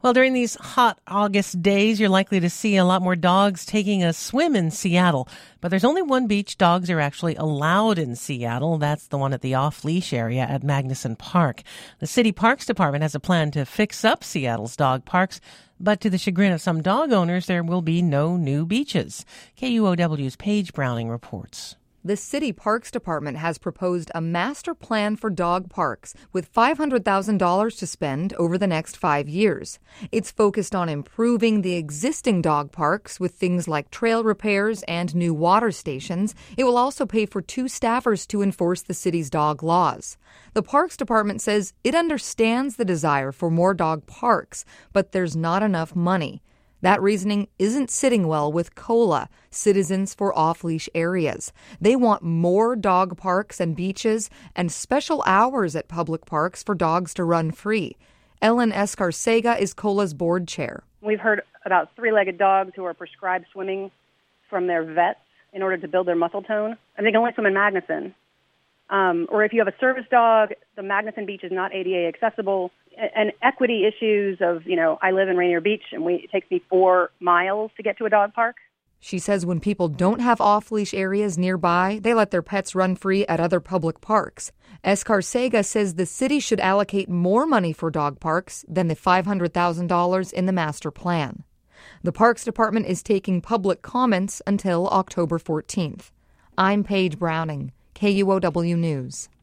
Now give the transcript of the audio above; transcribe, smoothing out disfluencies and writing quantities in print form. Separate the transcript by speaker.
Speaker 1: Well, during these hot August days, you're likely to see a lot more dogs taking a swim in Seattle. But there's only one beach dogs are actually allowed in Seattle. That's the one at the off-leash area at Magnuson Park. The City Parks Department has a plan to fix up Seattle's dog parks, but to the chagrin of some dog owners, there will be no new beaches. KUOW's Paige Browning reports.
Speaker 2: The City Parks Department has proposed a master plan for dog parks with $500,000 to spend over the next 5 years. It's focused on improving the existing dog parks with things like trail repairs and new water stations. It will also pay for 2 staffers to enforce the city's dog laws. The Parks Department says it understands the desire for more dog parks, but there's not enough money. That reasoning isn't sitting well with COLA, Citizens for Off-Leash Areas. They want more dog parks and beaches and special hours at public parks for dogs to run free. Ellen Escarcega is COLA's board chair.
Speaker 3: We've heard about 3-legged dogs who are prescribed swimming from their vets in order to build their muscle tone, and they can only swim in Magnuson. Or if you have a service dog, the Magnuson Beach is not ADA accessible. And equity issues of, I live in Rainier Beach and it takes me 4 miles to get to a dog park.
Speaker 2: She says when people don't have off-leash areas nearby, they let their pets run free at other public parks. Escarcega says the city should allocate more money for dog parks than the $500,000 in the master plan. The Parks Department is taking public comments until October 14th. I'm Paige Browning, KUOW News.